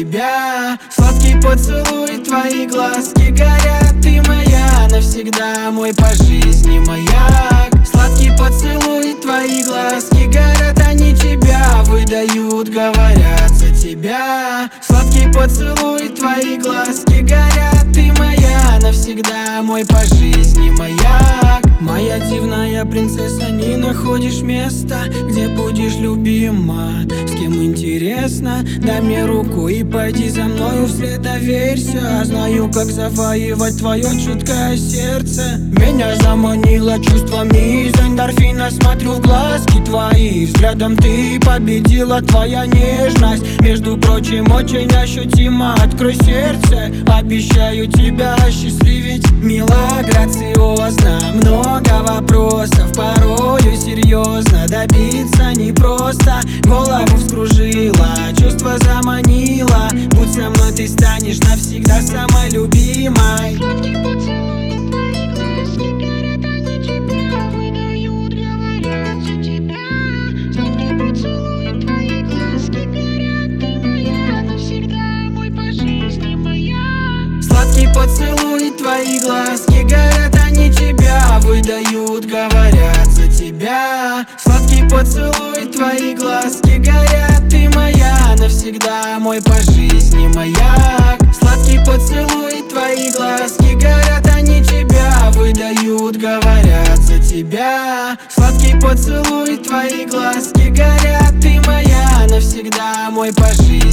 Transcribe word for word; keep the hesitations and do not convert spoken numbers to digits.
тебя. Сладкий поцелуй, твои глазки горят. Ты моя навсегда, мой по жизни маяк. Сладкий поцелуй, твои глазки горят. Они тебя выдают, говорят за тебя. Сладкий поцелуй, твои глазки горят. Ты моя навсегда, мой по жизни маяк. Моя дивная принцесса, не находишь места, где будешь любима. С кем интересно, дай мне руку и пойди за мною вслед, доверься. Знаю, как завоевать твое чуткое сердце. Меня заманило чувствами из эндорфина. Смотрю в глазки твои, взглядом ты победила. Твоя нежность, между прочим, очень ощутима. Открой сердце, обещаю тебя осчастливить. Мила, грациозно, много вопросов, порою серьезно. Добиться непросто, голову вскружила, чувство заманило. Будь со мной, ты станешь навсегда самой любимой. Сладкий поцелуй, твои глазки горят, они тебя выдают, говорят за тебя. Сладкий поцелуй, твои глазки горят. Ты моя навсегда, мой по жизни моя. Сладкий поцелуй, твои глазки горят. Они тебя выдают, говорят за тебя. Сладкий поцелуй, твои глазки горят. Ты моя навсегда, мой по жизни маяк. Сладкий поцелуй, твои глазки горят. Они тебя выдают, говорят за тебя. Сладкий поцелуй, твои глазки горят. Ты моя навсегда, мой по жизни